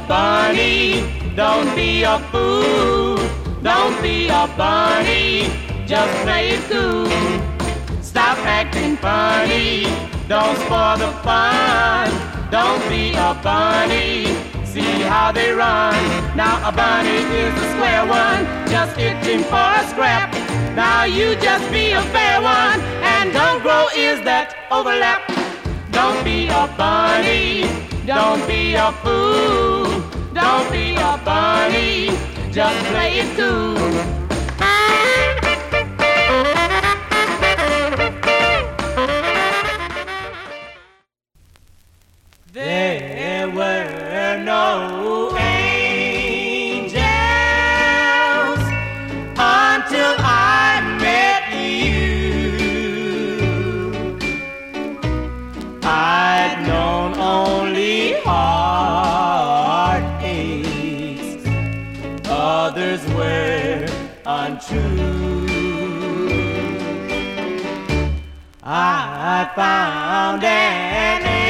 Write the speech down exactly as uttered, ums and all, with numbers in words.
bunny, don't be a fool. Don't be a bunny, just play it cool. Stop acting funny, don't spoil the fun. Don't be a bunny, see how they run. Now a bunny is a square one, just itching for a scrap. Now you just be a fair one, and don't grow ears that overlap. Don't be a bunny, don't be a fool. Don't be a bunny, just play it cool. There were no angels until I met you. I'd known only heartaches, others were untrue. I found an